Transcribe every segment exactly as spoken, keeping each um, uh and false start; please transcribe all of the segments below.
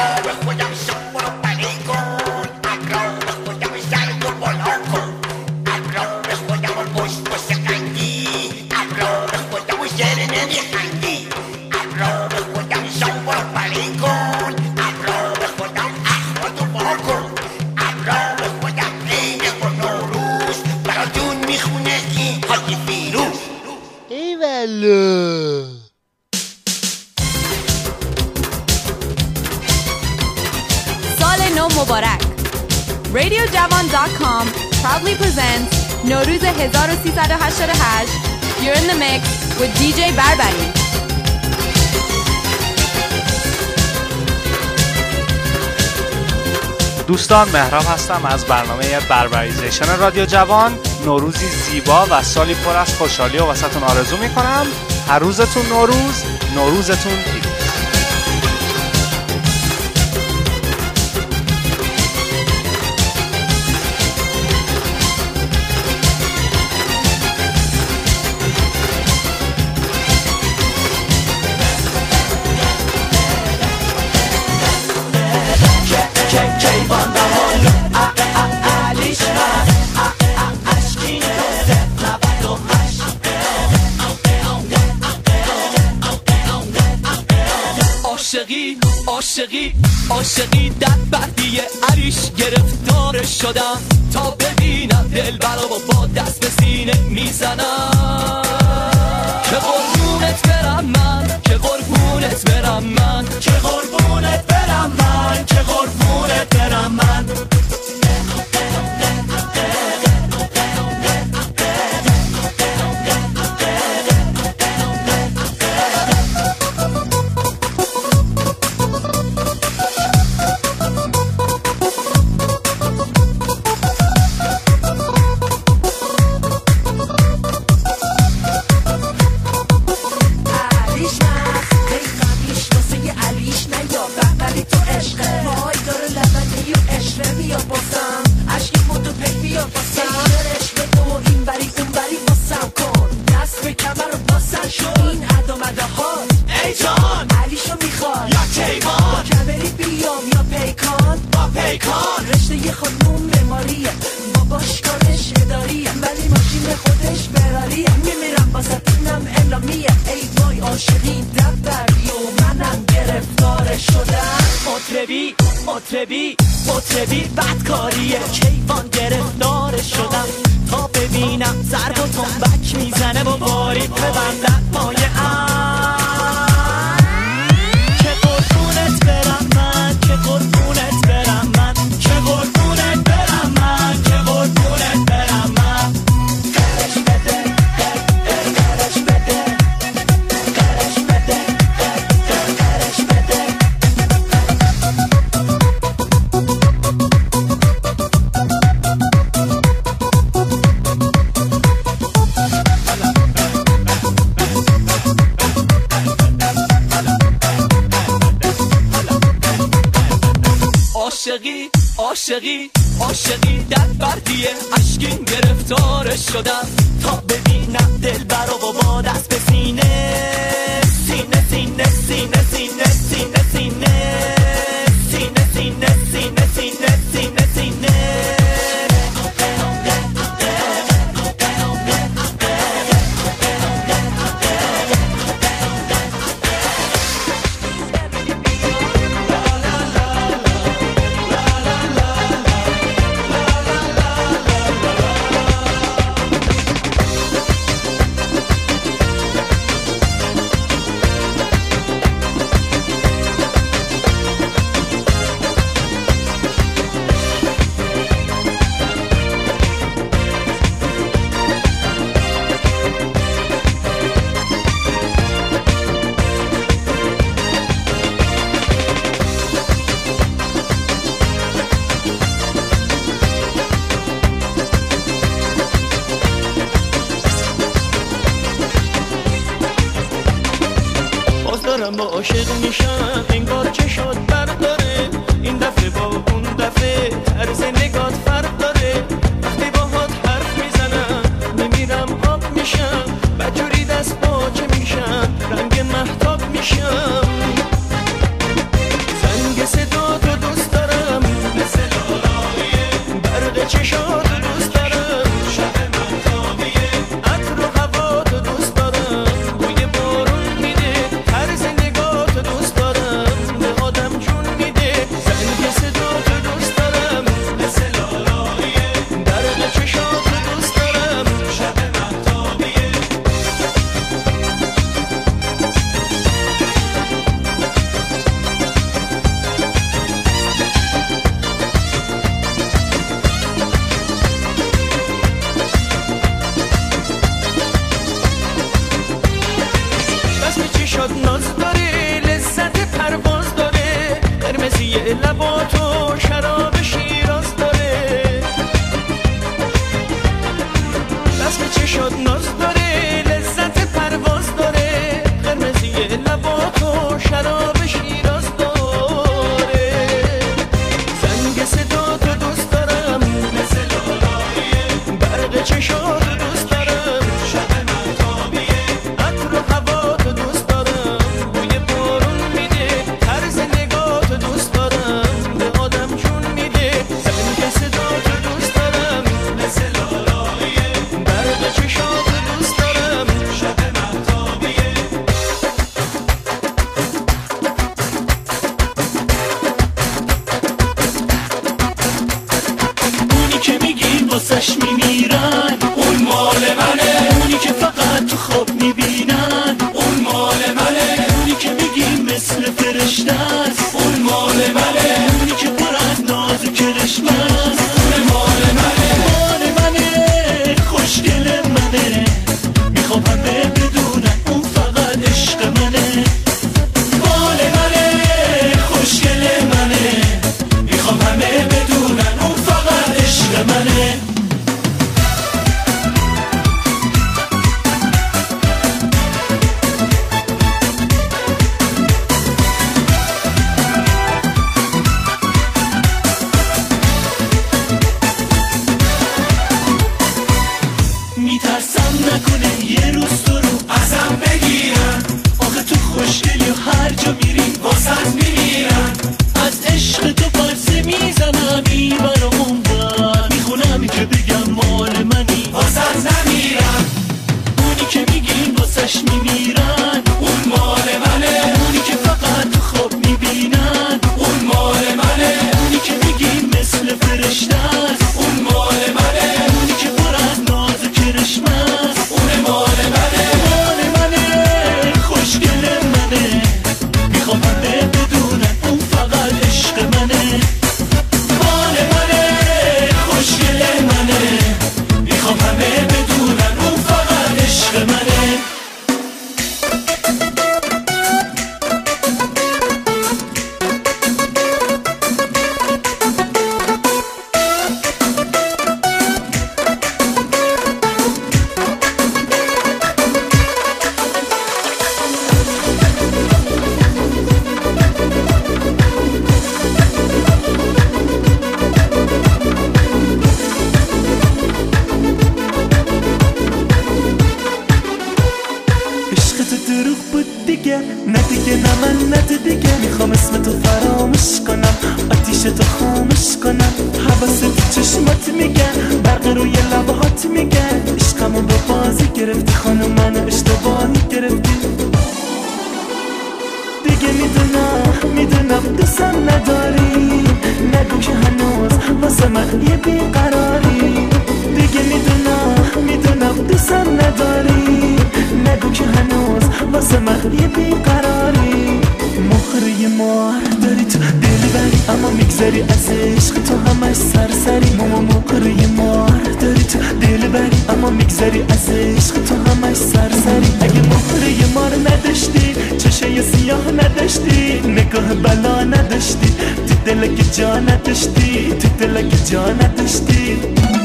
radio javan dot com proudly presents نوروز هزار و سیصد و هشتاد و هشت. You're in the mix with دی جی بربری. دوستان، مهراب هستم از برنامه بربریزیشن رادیو جوان. نوروزی زیبا و سالی پر از خوشحالی و واسهتون آرزو میکنم. هر روزتون نوروز، نوروزتون پیروز. عاشقی عاشقی در بردیه عریش گرفتار شدم تا ببینم دلبرا با دست به سینه میزنم که قربونت برم من، که قربونت برم من، که قربونت برم من، که قربونت برم من. مطربی مطربی بدکاریه کیوان گرفتار شدم تا ببینم ضرب و تنبک میزنه و باری ببندن مایه ام که قربونت برم من، که قربونت برم من، که قربونت برم من، که قربونت برم من. قرش بده قرش بده قرش بده قرش بده. عاشقی عاشقی عاشقی در بردیه اشکین گرفتار شدم تا ببینم دلبرا با دست به سینه سینه سینه سینه سینه سینه سینه سینه سینه سینه سینه سینه سینه. با عاشق میشم انگار چه شد برداره این دفعه با اون دفعه طرز نگات فرق داره وقتی باهات حرف میزنم میمیرم آب میشم بجوری دست باچه میشم رنگ مهتاب میشم زنگ صدا هر جا میریم واسط میمیرن از عشق تو پرسه میزنم این برا اون بر میخونم که بگم مال منی واسط نمیرم اونی که میگیم واسش میمیرن اون مال منه اونی که فقط خواب میبینن اون مال منه اونی که میگیم مثل فرشته است اون مال منه اونی که پر از ناز و کرشمه است اون مال منه مال منه خوشگل منه میخوام همه بدونن اون فقط عشق منه مال منه خوشگل منه میخوام همه بدونن اون فقط عشق منه نه دیگه نه من نه دیگه میخوام اسم تو فراموش کنم آتیش تو خاموش کنم حواس تو چشمات میگن برق روی لبهات میگن عشقمو با بازی گرفتی خانم منو اشتباهی گرفتی دیگه میدونم میدونم دوستم نداری نگو که هنوز واسه من یه بیقراری دیگه میدونم میدونم دوستم نداری نگو که هنوز واسه من یه بیقراری مهره مار داری تو دل بری اما میگذری از عشق تو همش سرسری ماما مهره مار داری تو دل بری اما میگذری از عشق تو همش سرسری اگه مهره مار نداشتی چشه سیاه نداشتی نگاه بلا نداشتی تو دلک جا نداشتی تو دلک جا نداشتی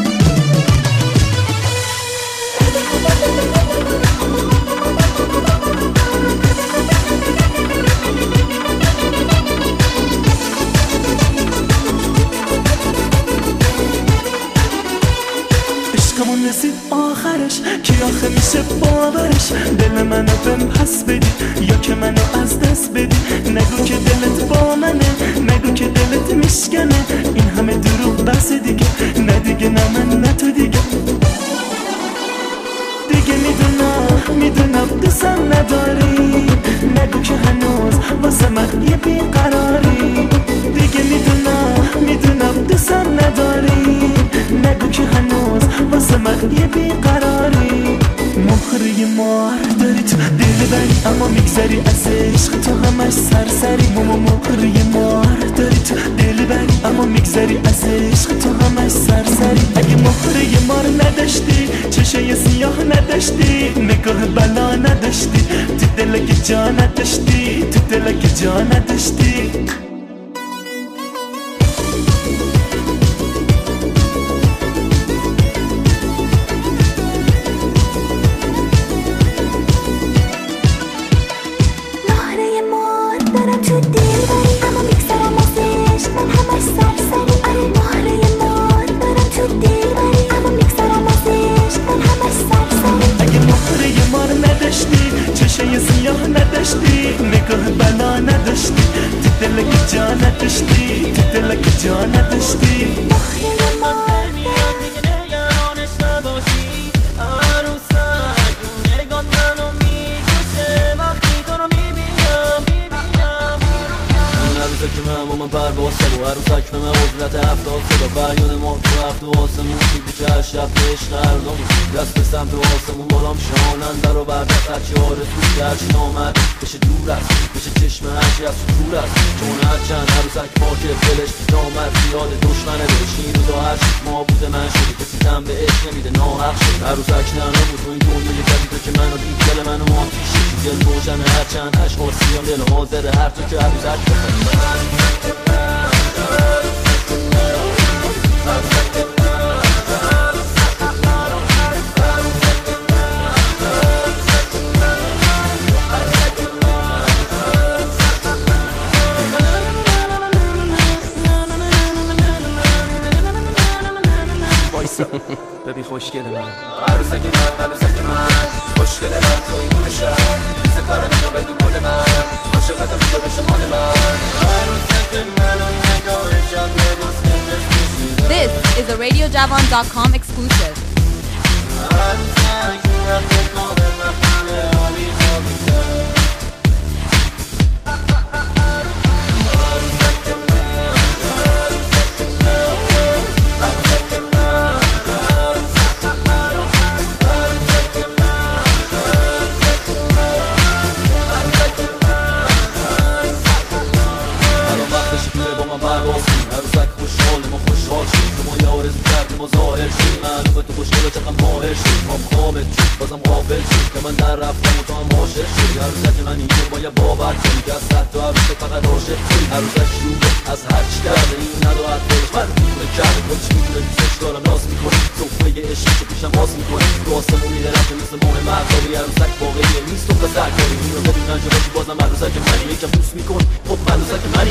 عشقمون رسید آخرش کی آخه میشه باورش دل منو بهم پس بدی یا که منو از دست بدی نگو که دلت با منه نگو که دلت میشکنه این همه دروغ بس دیگه نه دیگه نه من نه تو دیگه دیگه میدونم میدونم دوستم نداری نگو که هنوز واسه من یه بیقراری دیگه میدونم میدونم دوستم نداری نگو که هنوز واسه من یه بیقراری مهره مار داری تو دل بری اما میگذری از عشق تو همش سرسری ماما مهره مار داری تو دل بری اما میگذری از عشق تو همش سرسری اگه مهره مار نداشتی چشه سیاه نداشتی نگاه بلا نداشتی تو دلک جا نداشتی تو دلک جا نداشتی نگاه بلا نداشتی تو دلک جا نداشتی تو دلک جا نداشتی که من با من پرواز کرد و عروسک به من حضرت هفتاد صدا فریاد ما تو هفت و آسمون شیدی که هر شب عشق هردم دست به سمت آسمون بالام شاننده رو بردست هرچی آرزو کرد چی نامد بشه دور است بشه چشم هرچی از سطور است چون هرچند عروسک پاکه دلش نامد زیاد دشمنه دلش این روزا هرچی ما بوده من شدی کسی زن به عشق نمیده ناحق شد عروسک نه نبود تو این دنیای جدید تو که منو دید دل منو آتیشه دل روشن هرچند عشق آسیان دل حاضره هر تو که عروسک بخواد ببین خوشگل من عروسک من عروسک من خوشگل من توی گوشم سفر منو بدون گل من عاشقتم بیا بشه مال من عروسک منو نگاه شب لباس بندش بشیدم. This is a radio javon dot com exclusive. عروسک وقت کامل نخانه آبی خوابیدم. عروسک خوشحالیم و خوشحال شیم که ما یه آرزو کردیم و ظاهر شیم معلومه تو خوشگل و چقدر ماهر شیم ما خوابت شیم بازم غافل شیم که من در رفتم و تو هم عاشق شدی. عروسک من اینو باید باور کنی که از صد تا عروسک فقط عاشق شدی. عروسک شروع از هر چی کرده این ندارد دلش من میتونه کرده خودش میتونه دوستش دارم ناز میکنی صفحه عشقی که پیشم باز میکنی تو آسمون میره رفته مثل ماه مردابی. عروسک واقعیه نیست تو پسر کاری این رو ببین انجا باشی بازم عروسک منی یکم دوست میکن خب عروسک منی.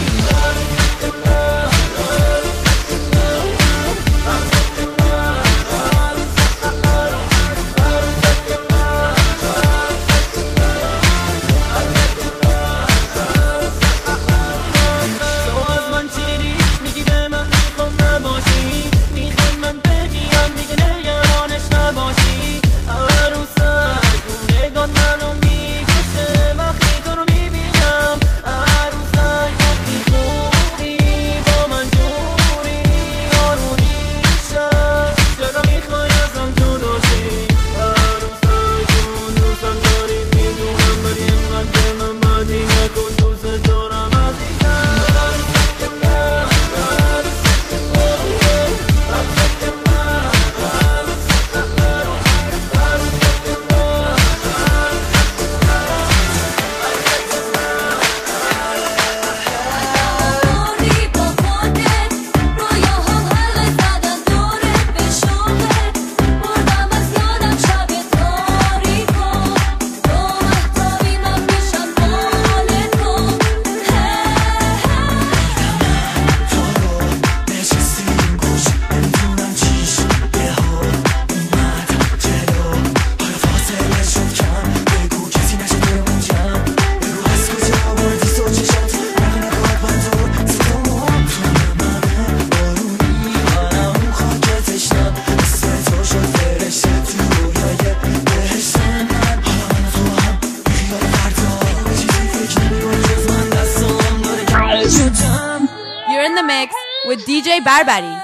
You're in the mix with D J Barbari.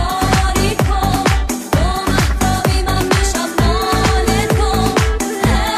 Hey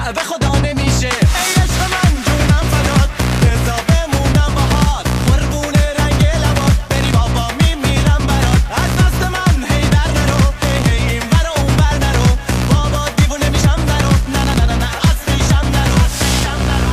نه به خدا نمیشه. ای عشق من جونم فدات بذار بمونم باهات قربون رنگ لبات بری بابا میمیرم برات از دست من هی در نرو هی هی این ور و اون ور نرو بابا دیوونه میشم نرو نه نه نه نه نه از پیشم نرو پیشم نرو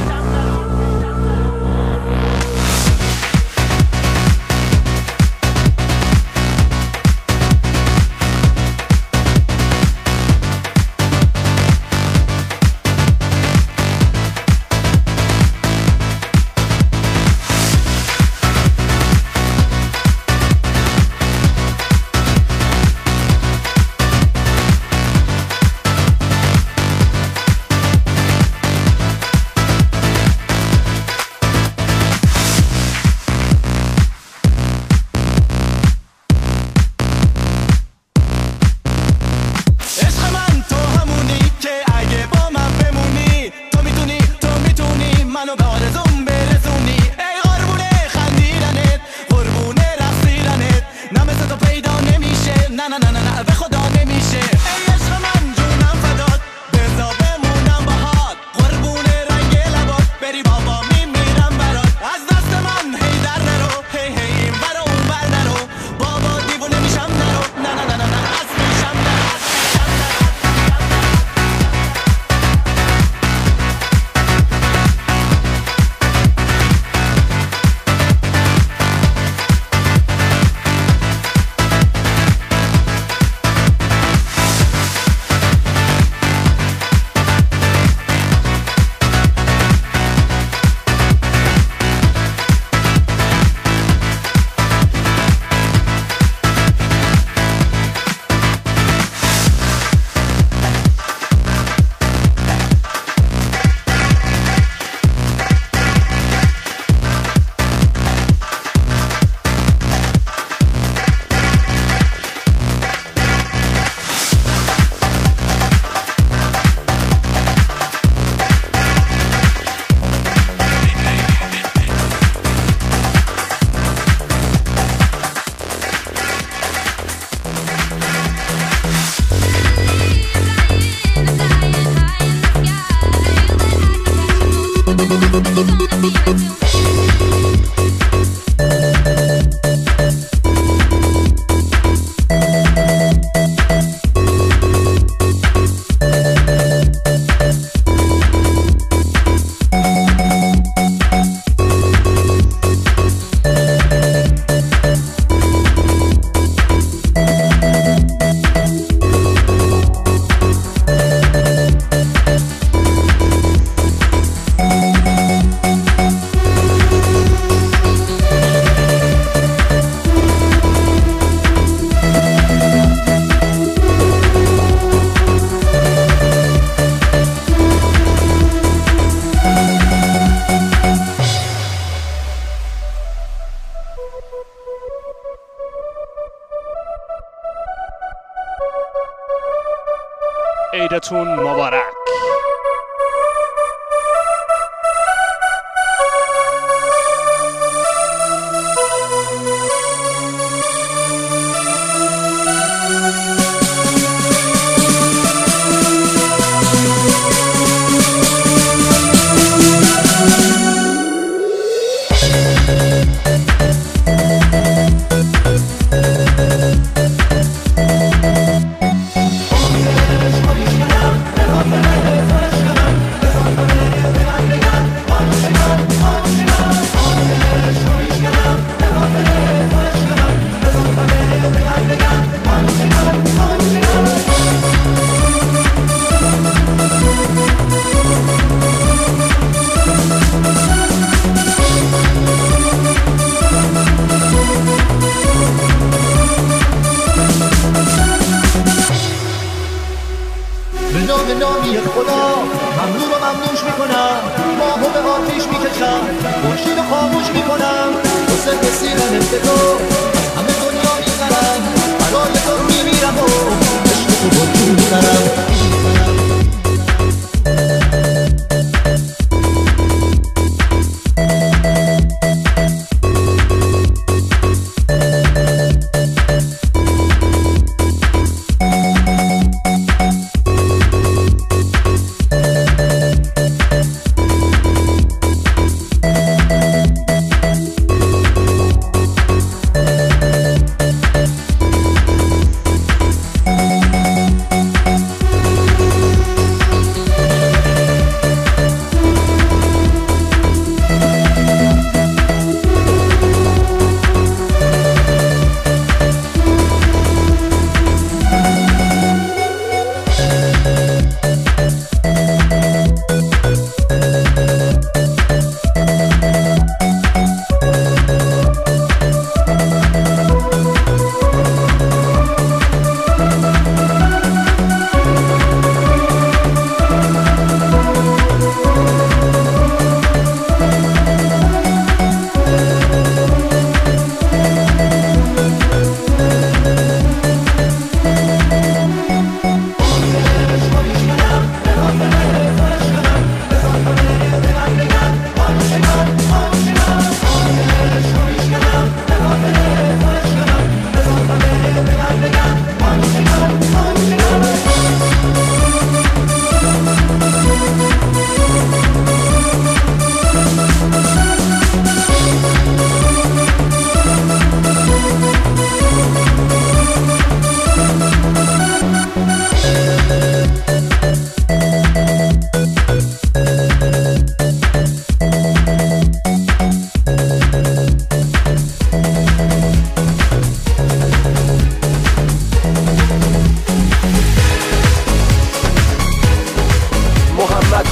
عیدتون مبارک.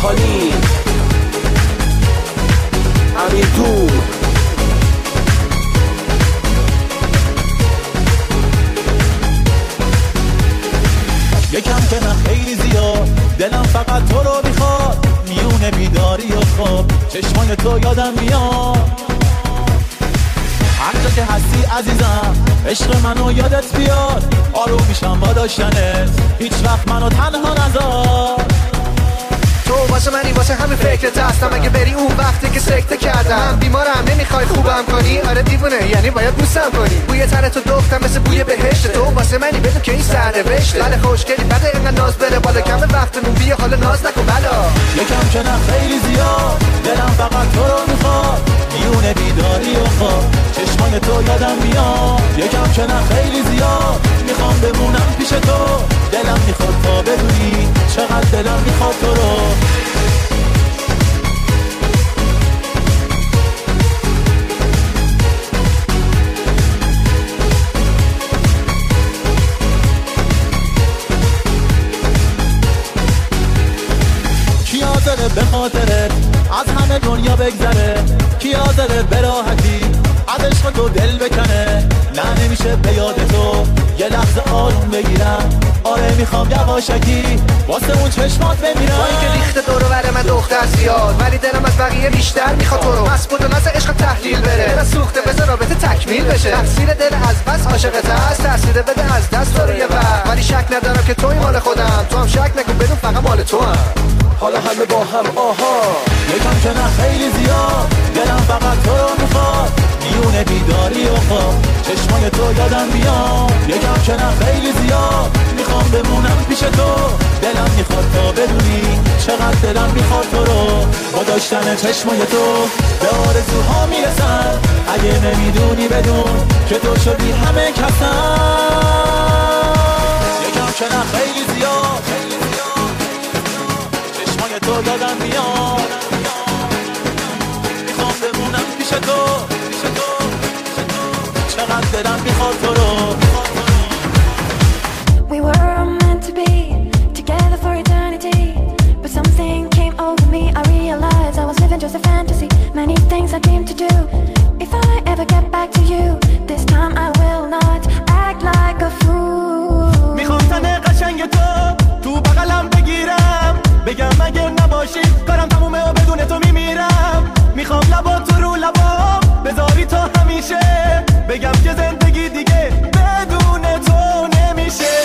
باحالی امیر تو یکم که نه خیلی زیاد دلم فقط تو رو میخواد میونه بیداری و خواب چشمان تو یادم میاد هر جا که هستی عزیزم عشق منو یادت بیاد آروم میشم با داشتنت هیچ وقت منو تنها نذار تو واسه منی واسه همه فکرت هستم اگه بری اون وقتی که سکته کردم بیمارم نمیخوای خوبم کنی آره دیوونه یعنی باید بوسم کنی بوی تن تو دختم مثل بوی بهشت تو واسه منی بدون که این سرنوشته بله خوشگلی بده اینقدر ناز بره بالا کم وقتمون بیا حالا ناز نکن بلا یکم که نه خیلی زیاد دلم فقط تو رو میخواد میونه بیداری و خواب چشمان تو یادم میاد یکم که نه خیلی زیاد میخوام بمونم پیش تو دلم میخواد تا بدونی چقدر دلم میخواد تو رو کی حاضره به خاطرت از همه دنیا بگذره کی حاضره به راحتی از عشق تو دل بکنه نه نمیشه به یاد تو یه لحظه آروم بگیرم آره میخوام یواشکی واسه اون چشمات بمیرم با اینکه ریخته دورو بره من دختر زیاد ولی دلم از بقیه بیشتر میخواد تو رو مسبود و ناز عشق تحلیل بره دل سوخته بذار رابطه تکمیل بشه تفسیر دل از بس عاشقت هست ترسیده بده از دست تو رو یه وقت ولی شک ندارم که توی مال خودم تو هم شک نکن بدون فقط مال تو هم حالا همه با هم آها یکم که نه خیلی زیاد دلم فقط تو رو میخواد میونه بیداری و خواب چشمای تو یادم میاد یکم که نه خیلی زیاد میخوام بمونم پیش تو دلم میخواد تا بدونی چقدر دلم میخواد تو رو با داشتن چشمای تو به آرزوها میرسم اگه نمیدونی بدون که تو شدی همه کسم یکم که نه خیلی زیاد چشمای تو یادم میاد میخوام بمونم پیش تو چقدر دلم میخواد تو رو We were meant to be together for eternity but something came over me I realized I was living just a fantasy many things I dreamed to do if I ever get back to you this time I will not act like a fool میخوام تنه قشنگ تو تو بغلم بگیرم بگم مگه نباشی کارم تمومه و بدون تو میمیرم میخوام لبا تو رو لبا بذاری تا همیشه بگم که زندگی دیگه بدون تو نمیشه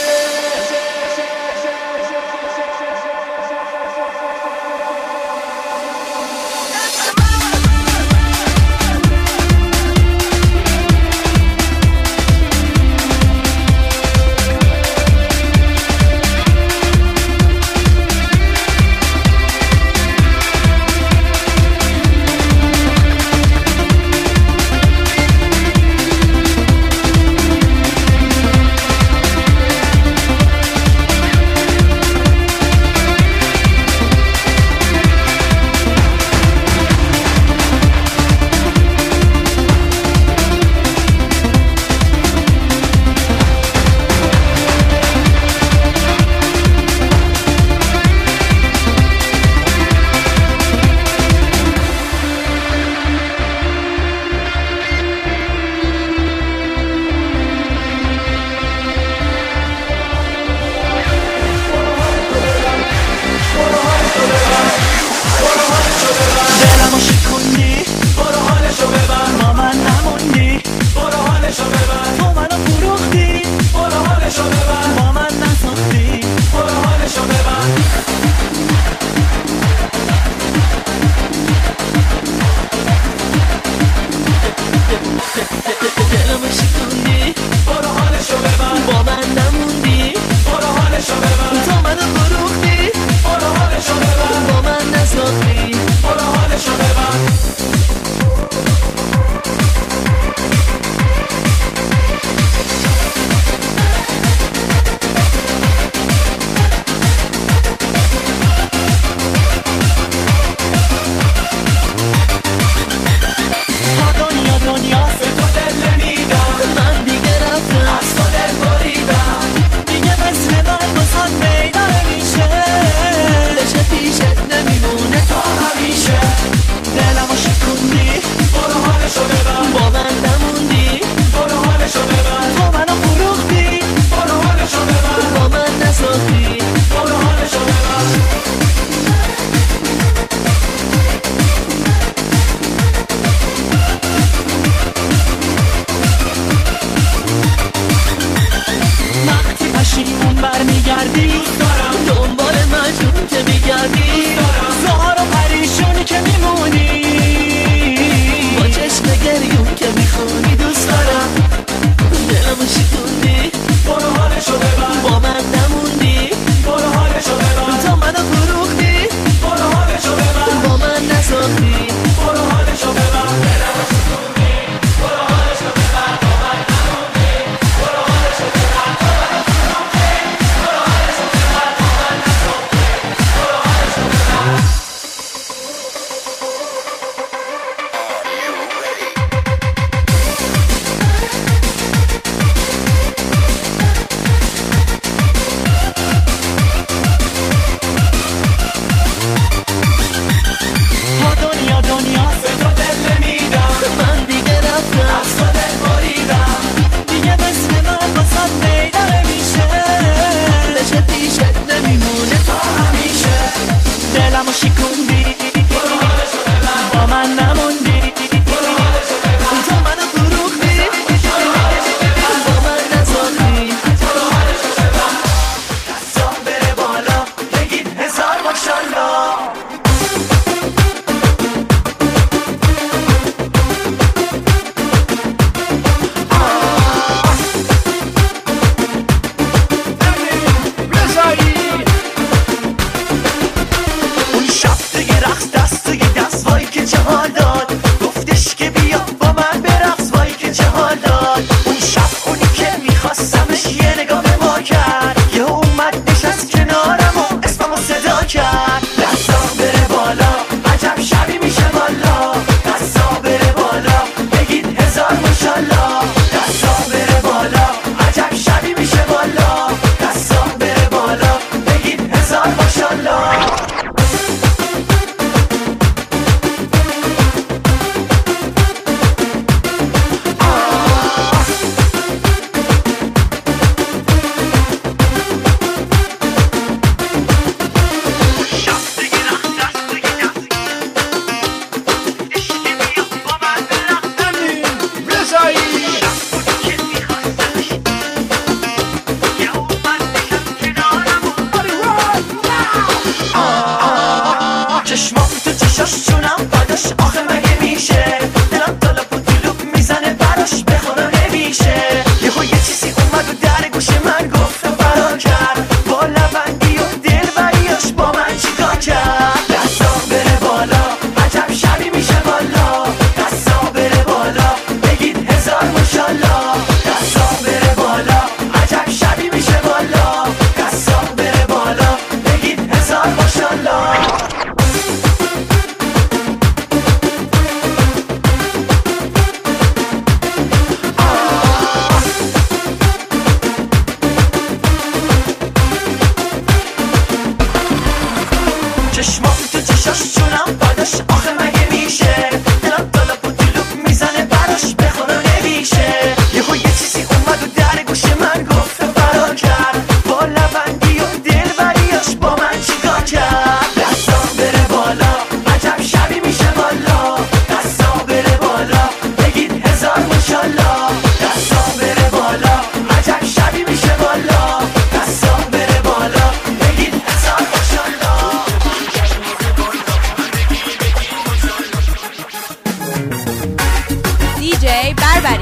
چشمام تو چشاش چونم باداش آخه مگه میشه دلم طلب و طلوب میزنه براش بخونم نمیشه یهو یه چیزی اومد و در گوش من گفت و فرار کرد با لبندی و دلبریاش با من چیکار کرد دستا بره بالا عجب شبی میشه بالا دستا بره بالا بگید هزار ماشالله دستا بره بالا عجب شبی میشه بالا دستا بره بالا بگید هزار ماشالله چشمام تو چشاش چونم باداش آخه مگه میشه دلم طلب و طلوب میزنه براش بخونم نمیشه یهو یه چیزی اومد و در گوش من گفت و فرار کرد با لبندی و دلبریاش با من چیکار کرد دستا بره بالا عجب شبی میشه بالا دستا بره بالا بگید هزار ماشالله دستا بره بالا عجب شبی میشه بالا دستا بره بالا بگید هزار ماشالله دیجی بربری.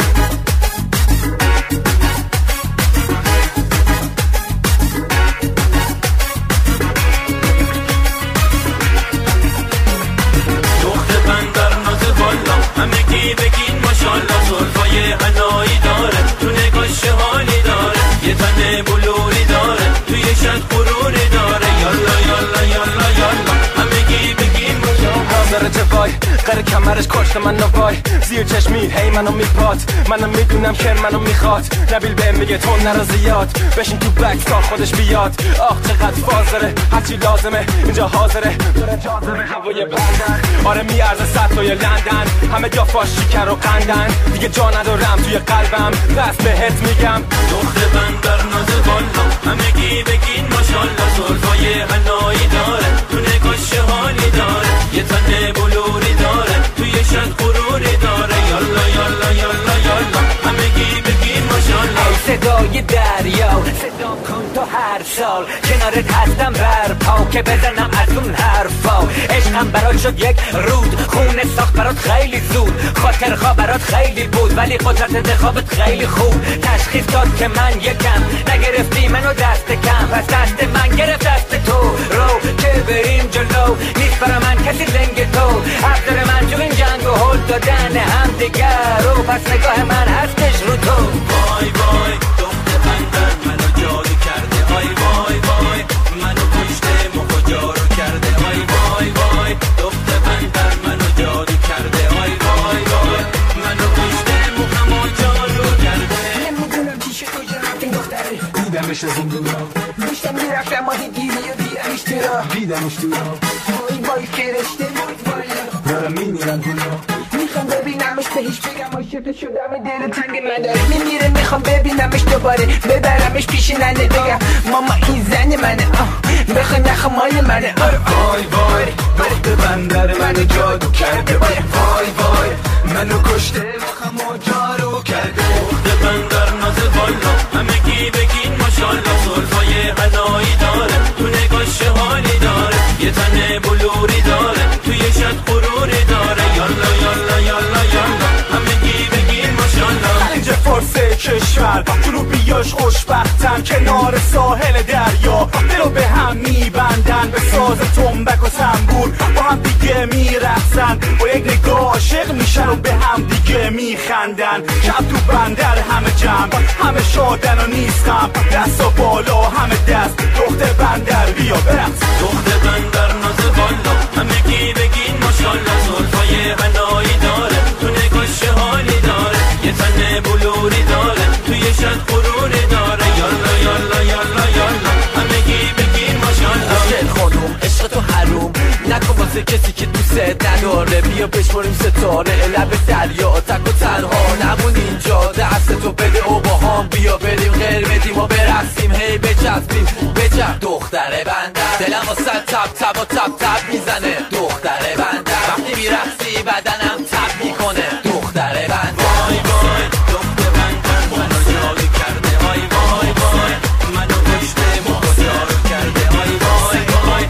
دخت بندر ناز بالا همگی بگین ماشالله سلفای حنایی داره تو نگاش حالی داره یه تن بلوری داره توی شد غروری داره یالا یالا یالا یالا همگی بگین ماشالله نظر جوای قره کمرش کشت من نوای زیر چشمی هی منو میپات منم میدونم که منو میخواد نبیل بهم میگه تو نرو زیاد بشین تو بک تا خودش بیاد آخ چقدر فاز داره هرچی لازمه اینجا حاضره داره جاذبه هوای بندر آره میارزه صد تا لندن همه جا فاش شکر و قندن دیگه جا ندارم توی قلبم بس بهت میگم دخت بندر ناز بالا همگی بگین ماشالله سلفای حنایی داره تو نگاش حالی داره یه تن بلوری داره توی شد غروری داره یالا یالا یالا یالا همگی بگین ماشالله صدای دریا صدا کن تو هر سال کنارت هستم برپا که بزنم از اون حرفا عشقم برات شد یک رود خونه ساخت برات خیلی زود خاطر خواه برات خیلی بود ولی قدرت انتخابت خیلی خوب تشخیص داد که من یکم نگرفتی منو دست کم پس دست من گرفت دست تو رو که بریم جلو نیست برا من کسی لنگ تو افضل من تو این جنگ و هل دادن هم دیگر رو پس نگاه من هستش رو تو وای وای دخت بندر منو جادو کرده آی وای وای منو کشته مخو جارو کرده آی وای وای دخت بندر منو جادو کرده آی وای وای منو کشته مخمو جارو کرده نمیدونم چی شد کجا رفتیم دختره دیدمش از این دورا داشتم میرفتم ماهی گیری و دیدمش ترا دیدمش تورا وای وای فرشته بود والا دارم میمیرم دورا میخوام ببینمش بهش بگم عاشق شدم دل تنگ من داره میمیره میخوام ببینمش دوباره ببرمش پیش ننه بگم ماما این زن منه بخوای نخوام مال منه وای وای دخت بندر منو جادو کرده وای وای منو کشته مخمو جارو کرده دخت بندر ناز بالا همگی بگین ماشالله سلفای حنایی داره تو نگاش حالی داره یه تن بلوری داره توی شد غروری داره یالا یالا یالا یالا همگی بگین ماشالله اینجا فرسه کشور جنوبیاش خوشبختن کنار ساحل دریا دلو به هم میبندن به ساز تنبک و تنبور با هم دیگه میرقصن با یک نگاه عاشق میشن و به هم دیگه میخندن شب تو بندر همه جمع همه شادن و نیستم دست و بالا همه دست دخت بندر بیا برقص دخت بندر ناز بالا همگی بگین ماشالله سلفای حنایی داره تو نگاش حالی داره یه تن بلوری داره توی شد غروری داره یالا یالا یالا یالا همگی بگین ماشالله دل خانوم عشق تو حروم نکن واسه کسی که دوست نداره بیا بشماریم ستاره لب دریا تک و تنها نمون اینجا دست تو بده و با هم بیا بریم غیر بدیم و برقصیم هی بچسبیم بچپ دختر بندر دلم واسه تب تب و تب تب میزنه دختر بندر وقتی میرقصی بدنم تب میکنه دختر بندر وای وای دخت بندر منو جادو کرده آی وای وای منو کشته مخو جارو کرده آی وای وای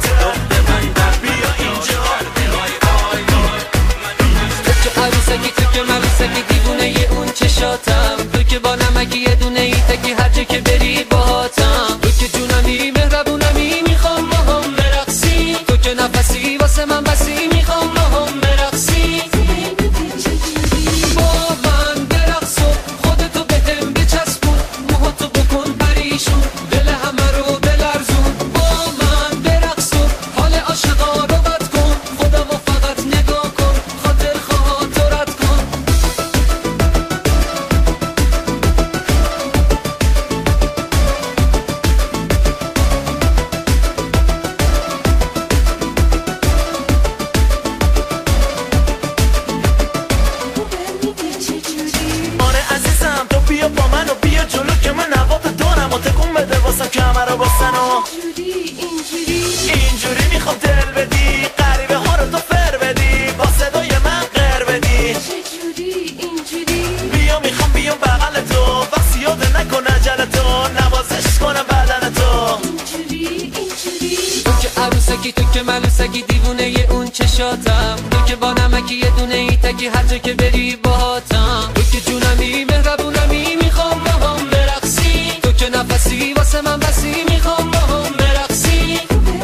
که با نمکی یه دونه ای تکی هر جا که بری باهاتم. تو که جونمی مهربونمی میخوام با هم برقصی، تو که نفسی واسه من بسی میخوام با هم برقصی. با من برقص و خودتو بهم بچسبون، موهاتو بکن پریشون، دل همه رو بلرزون. با من برقص و حال عاشقا رو بد کن، خودمو فقط نگاه کن، خاطر خاطرت کن. آره عزیزم تو بیا با من و بیا جلو که من نوات دارم و تکون بده واسم کمر رو بستن و اینجوری میخوام دل بدی، غریبه ها رو تو فر بدی، با صدای من غر بدی. بیا میخوام بیام بغل تو، وقتی یاد نکن عجل تو، نوازش کنم بدن تو. تو که عروسکی، تو که ملوسکی، دیوونه ی اون چشاتم. تو که با نمکی یه دونه ای تکی هر جا که بری باهاتم. تو که جونمی مهربونمی میخوام با هم برقصی، تو که نفسی واسه من بسی میخوام با هم برقصی.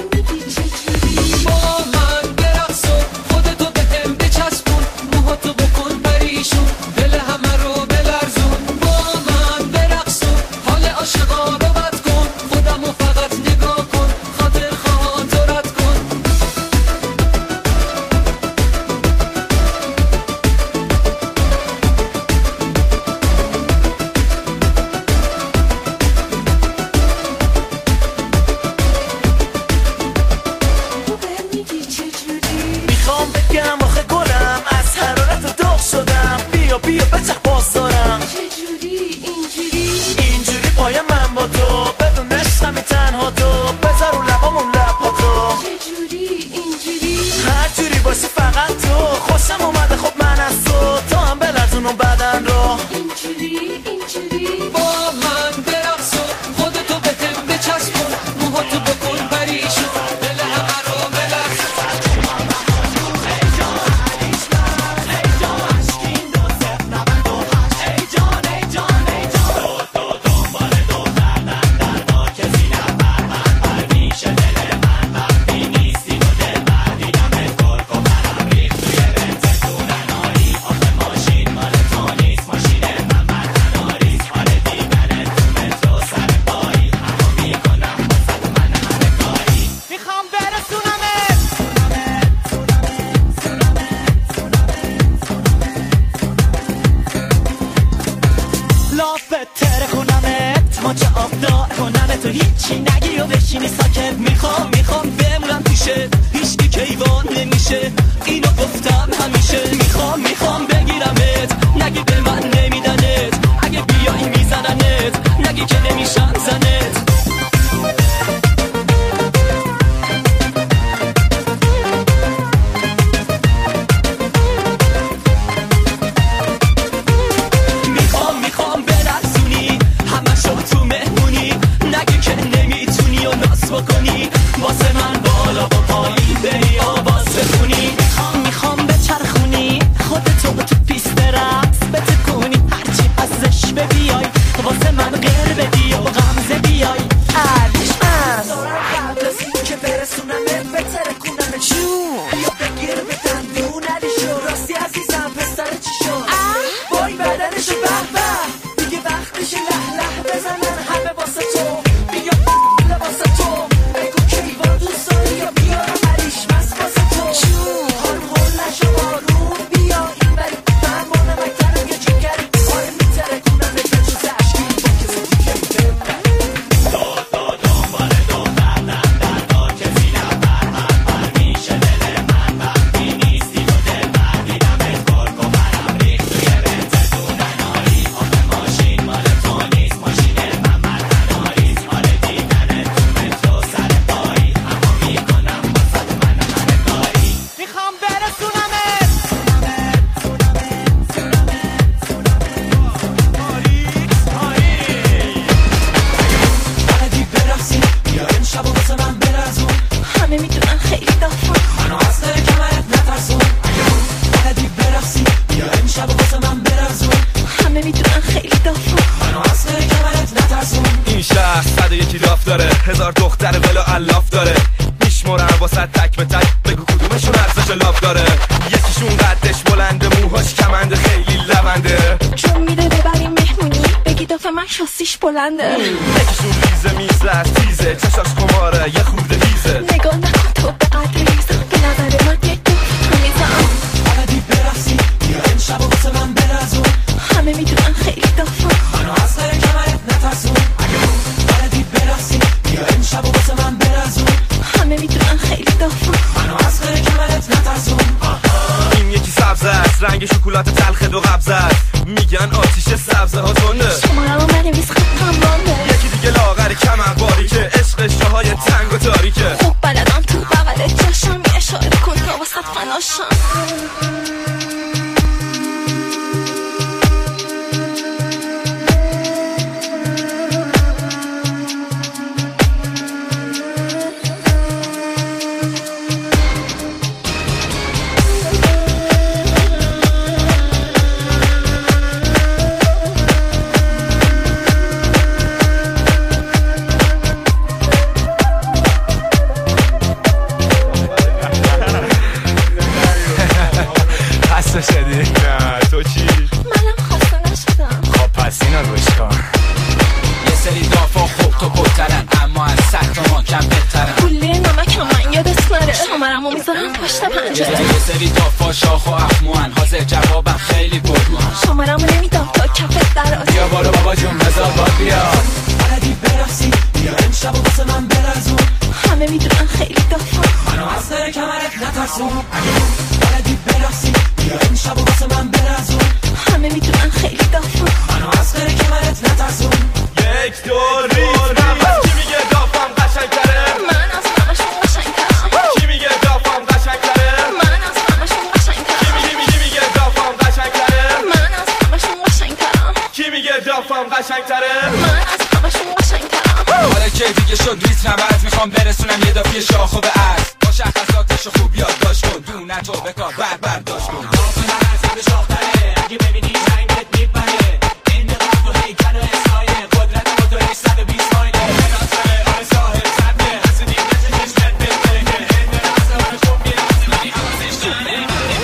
با من برقص و خودتو بهم بچسبون، موهاتو بکن پریشون، دل همه رو بلرزون. با من برقص و حال عاشقا رو بد کن، خودمو فقط نگاه کن، خاطر خاطرت کن. میخوام بگم آخه گلم از حرارت داغ شدم، بیا بیا بچه باز دارم. اینجوری پای من با تو، بدون عشقمی تنها تو، بذار رو لبامون لبا تو. هر جوری باشی فقط تو، خوشم اومده خب من از تو، تو هم بلرزون اون بدن رو. با من برقص و خودتو بهم بچسبون، موهاتو بکن پریشون، دل همه رو بلرزون. میخوام برسونمت، لافت تره کنمت، ماچه آبدار کنمت، تو هیچی نگی و بشینی ساکت. میخوام میخوام بمونم پیشه، هیچکی کیوان نمیشه، اینو گفتم همیشه. میخوام میخوام بگیرمت، نگی به من نمیدنت، اگه بیایی میزننت، نگی که نمیشن زنت. میخوام میخوام برقصونی، همه شو تو مهمونی، نگی که نمیتونی و ناز بکنی، واسه من بالا و پایین بری آواز بخونی. میخوام میخوام بچرخونی، خودتو تو پیست رقص بتکونی، هرچی ازش ببیای، واسه من غیر بدی و غمزه بیای. عرش من قبل از این که برسونمت بترکونم جون، بیا بگیر به دندون علیشو، راستی عزیزم پسر چی شد؟ وای بدنشو به به، دیگه وقتش له له بزنن همه واسه تو. بیا واسه تو، بگو کیوان دوست داری یا بیارم علیش مست واسه تو. حال حال نشو آروم بیا این بری، من با نمکترم یه جگری، آره میترکونم به جز عشقی با کسی دیگه ببر. میخوام برسونمت، بلدی برقصی، بیا امشب و واسه من برزون، همه میدونن خیلی دافم، منو از دل کمرت نترسون. بلدی برقصی، بیا امشب و واسه من برزون، همه میدونن خیلی دافم. ذره ول و الاف داره، میشمرن واسه تک به تک، بگو کدومشون ارزش لاف داره. یکیشون قدش بلنده، موهاش کمنده، خیلی لونده، چون میده ببریم مهمونی بگی دافه من شاستیش بلنده. یکیشون ریزه میزه از تیزه، چشاش کماره یه خورده هیزه. نگاه نکن تو به قدر ریزم، به نظر من یک دو میزم. بلدی برقصی بیا این شب و واسه من برزون، همه میدونن خیلی دافم، منو از داره کمرت نترسون. بلدی برقصی بیا این شب و واسه من برزون، همه میدونن خیلی دافم، منو از داره کمرت نترسون. این یکی سبز است، رنگ شکلات تلخ دو قبض است، میگن آتیش سبزه ها تنده. شما رو بنویس خطم رانده. یکی دیگه لاغری کمر باری که عشقش جاهای تنگ و تاریکه. خوب بلدم تو بغل جاشم، یه اشاره کن تا واسط فناشم. یه سری دافا شاخ و افموان، حاضر جوابم خیلی پرروان. شمارمو نمیدم تا کفت دراز، بیا بالا بابا جون بذار باد بیا. بلدی برقصی بیا این شب و واسه من برزون، همه میدونن خیلی دافم، منو از داره کمرت نترسون. بلدی برقصی بیا این شب و واسه من برزون، همه میدونن خیلی دافم، منو از داره کمرت نترسون. یک دور ریز نفس، کی میگه دافم قشنگ‌تره؟ من از همشون قشنگ‌ترم. کی میگه دافم قشنگ‌تره؟ من از همشون قشنگ‌ترم. کی میگه میگه دافم قشنگ‌تره؟ من از همشون قشنگ‌ترم. کی میگه دافم قشنگ‌تره؟ من از همشون قشنگ‌ترم. حالا که دیگه شد ریتم نبرد، میخوام برسونم یه دافی شاخو به عرض. با شخصاتشو خوب یادداشت کن، دونه تو بکار بر برداشت کن. داف من از همه شاختره، اگه ببینی رنگت میپره. این نقاط و هیکل و اسمایه، قدرت موتوری صد و بیست مایله. مناظره آره ساحل صده، حسودی بچه چشمت بهتره. این نرازه آره خوب میرازه، ولی حواسش جانه.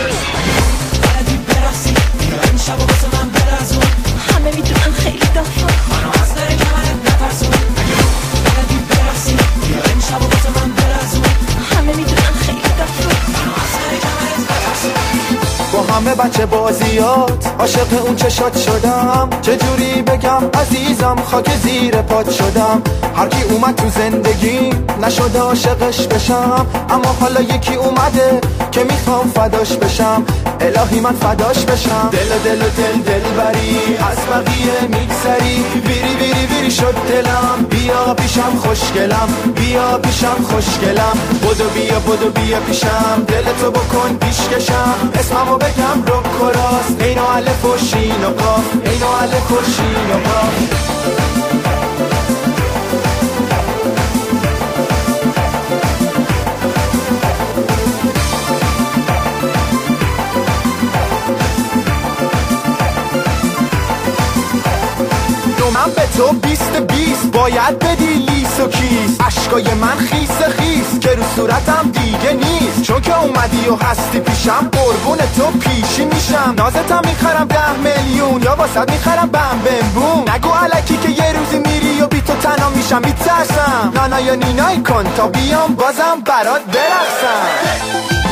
بلدی برقصی بیا این شب و واسه من برزون، همه میدونن خیلی دافم، منو از داره کمرت نترسون. بلدی برقصی بیا این شب و واسه من برزون، همه میدونن خیلی دافم، منو از داره کمرت نترسون. با همه بچه بازیات عاشق اون چشات شدم، چجوری بگم عزیزم خاک زیر پات شدم. هر کی اومد تو زندگی نشده عاشقش بشم، اما حالا یکی اومده که میخوام فداش بشم. الهی من فداش بشم. دل دل دل دل بری از بقیه میگذری، بیری بیری بیری شد دلم. بیا پیشم خوشگلم، بیا پیشم خوشگلم. بدو بیا بدو بیا پیشم، دل تو بکن پیشکشم. اسممو بگم رو کراست، اینو الف و شین و قاف، اینو الف و شین و قاف. من به تو بیست بیست باید بدی لیس و کیس. عشقای من خیس خیس که رو صورتم دیگه نیست، چون که اومدی و هستی پیشم قربون تو پیشی میشم. نازتم میخرم ده میلیون یا واسد میخرم بم بم بوم. نگو علکی که یه روزی میری و بی تو تنها میشم میترسم. نانا یا نینای کن تا بیام بازم برات برقصم.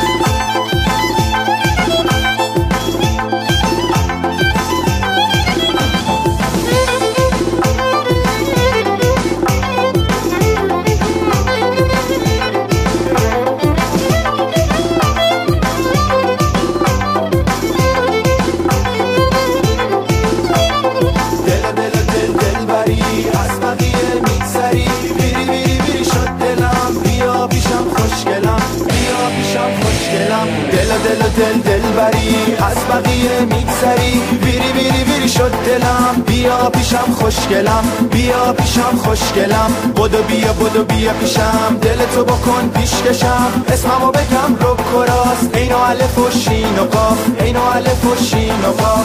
دل دل بری از بقیه میگذری، بیری بیری بیری شد دلم. بیا پیشم خوشگلم، بیا پیشم خوشگلم. بدو بیا بدو بیا پیشم، دل تو بکن پیشکشم. اسممو بگم رو کراست، اینو الف و شین و قاف، اینو الف و شین و قاف.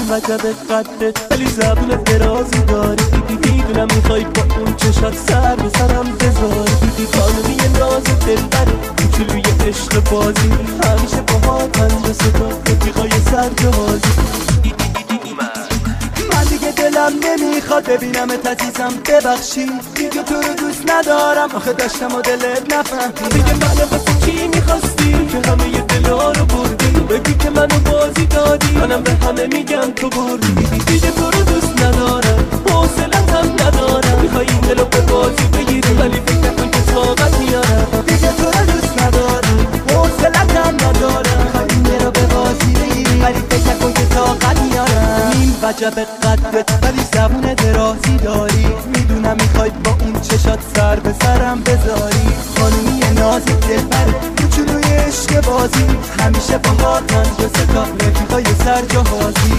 این وجب قدت ولی زبون درازی داری. میدونم میخوای با اون چشات سر به سرم بذاری. خانمی ناز دلبر کوچولوی عشق بازی، همیشه با ها پنج ستا رفیقای سر جهازی. من دیگه دلم نمیخواد ببینم عزیزم ببخشی. دیگه تو رو دوست ندارم آخه داشتم و دلت نفهمی. دیگه منو واسه چی میخواستی که همه ی دلا رو بردی؟ بگی که منو بازی دادی، منم به همه میگم تو بردی. دیگه تو رو دوست ندارم، حوصلت هم ندارم. میخوای این دلو به بازی بگیری ولی فکر نکن که طاقت میارم. دیگه تو رو دوست ندارم، حوصلت هم ندارم. میخوای این دلو به بازی بگیری ولی فکر نکن که طاقت میارم. این وجب قدت ولی زبون درازی داری. میدونم میخوای با اون چشات سر به سرم بذاری. خانومی ناز دلبر کوچولوی عشق بازی، همیشه با ها پنج و ستا رفیقای سر جهازی.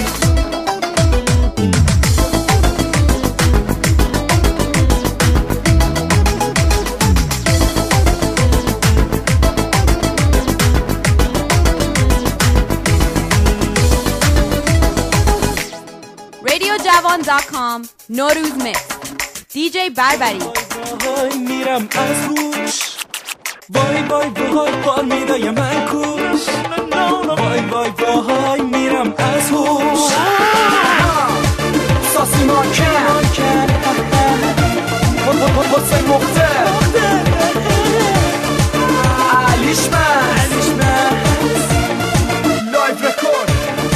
رادیو جوان دات کام نوروز میکس دی جی بربری. وای میرم از روش، وای وای وای بار میدای من کوش. وای وای وای میرم از روش. ساسی مانکن حسین مختر علیش من لایف رکورد.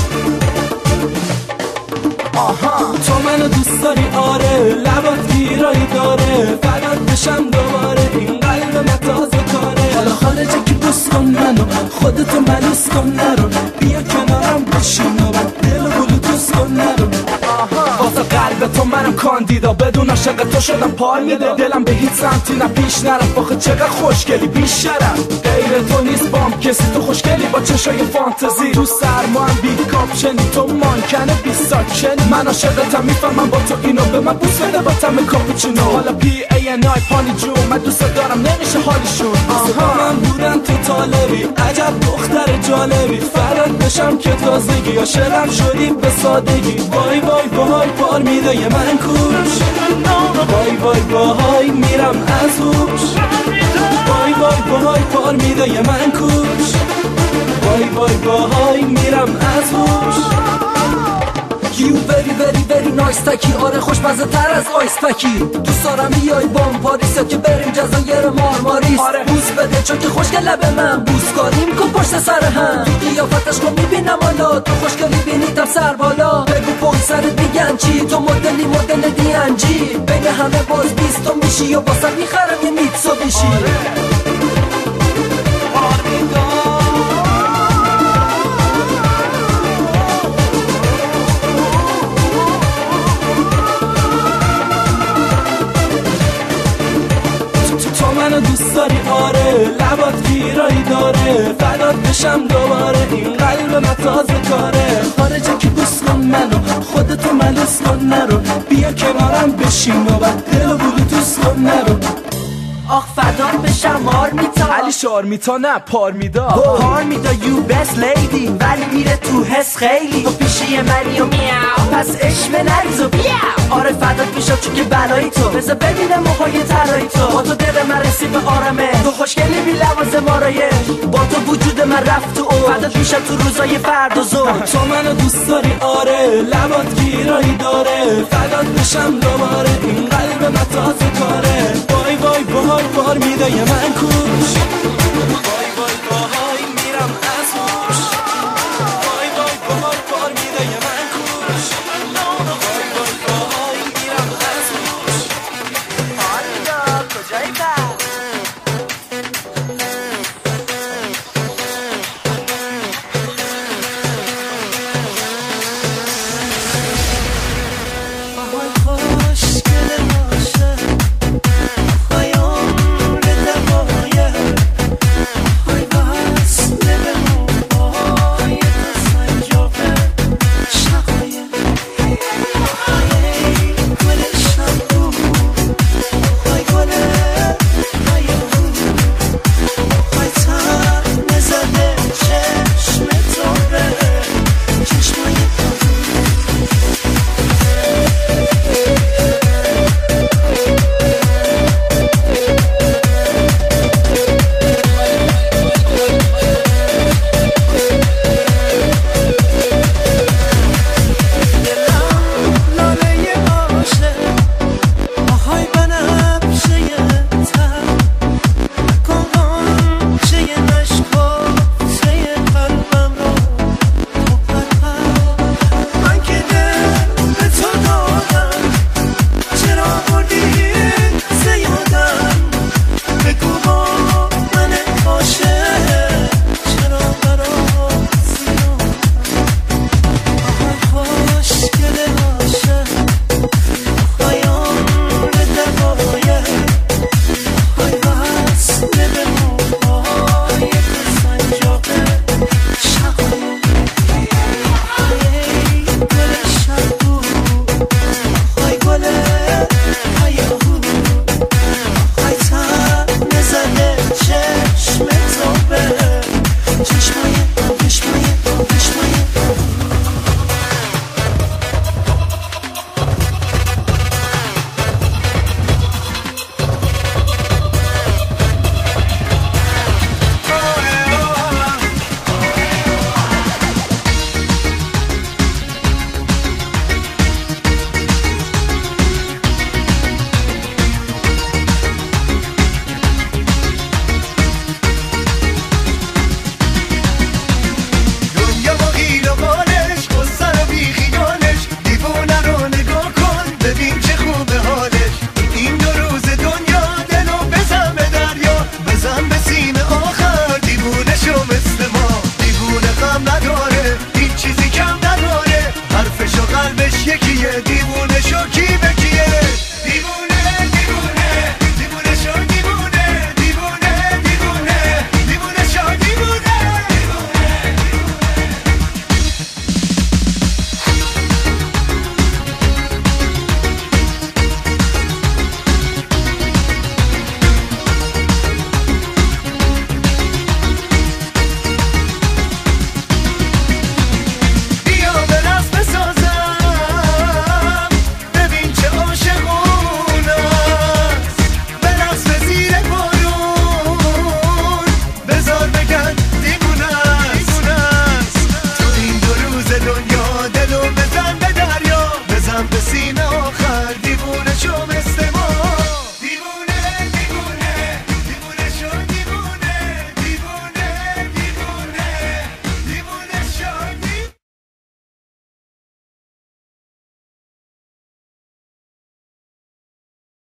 آها تو منو دوست داری آره، لبات گیرایی داره. فقط بشم دوباره این قلب من تازه کاره. حالا خارجه که بوس کن منو، خودتو ملوس کن نرو. بیا کنارم بشین و بعد دل و بلوتوس کن نرو. واسه قلب تو منم کاندیدا، بدون عاشق تو شدم پار میده. دلم به هیچ سمتی نه پیش نرفت. آخه چقدر خوشگلی بی شرف، غیر تو نیست بام کسی. تو خوشگلی با چشای فانتزی، تو سرما هم بی کاپشنی. تو مانکنه بی ساکشنی، من عاشقتم میفهمم با تو اینو. به من بوس بده با طعم کاپوچینو. حالا پی ای ان آی پانی جون، من دوست دارم نمیشه حالیشون. آها من بودم تو طالبی، عجب دختر جالبی. فرات بشم که تازگی، عاشقم شدی به سادگی. وای وای وای بار میدای من کوش. وای وای وای میرم از روش. وای وای وای بار میدای من کوش. وای وای وای میرم از روش. You very very very nice تکی، آره خوشمزه تر از آیس پکی. دوست دارم بیای بام پاریس یا که بریم جزایر مارماریس. آره بوس بده چون که خوشگل لب من، بوس کاریم کن پشت سر هم. تو قیافتش کن میبینم حالا، تو خوشگل میبینیدم سر بالا. بگو پشت سرت میگن چی، تو مدلی مدل دی ان جی. بین همه باز بیستم میشی یا باسم میخرم یه میتسو بیشی. منو دوست داری آره، لبات گیرایی داره. فدات بشم دوباره این قلب من تازه کاره. خارجه که بوس کن منو، خودتو ملوس کن نرو. بیا کنارم بشین و بعد دل و بلوتوس کن نرو. آخ فدات بشم آرمیتا، علی شارمیتا نه پارمیدا. پارمیدا یو بست لیدی، ولی میره تو حس خیلی. تو پیشی منی و میاو، پس عشق نریز و بیاو. آره فدات میشم چون که بلایی تو، بذار ببینم موهای طلایی تو. با تو دل من رسید به آرامه، تو خوشگلی بی لوازم آرایش. با تو وجود من رفت تو او، فدات میشم تو روزای فرد و زور. تو منو دوست داری آره، لبات گیرایی داره. فدات بشم دوباره این قلب من تازه کاره. وای وای وای بار میدای من کوش.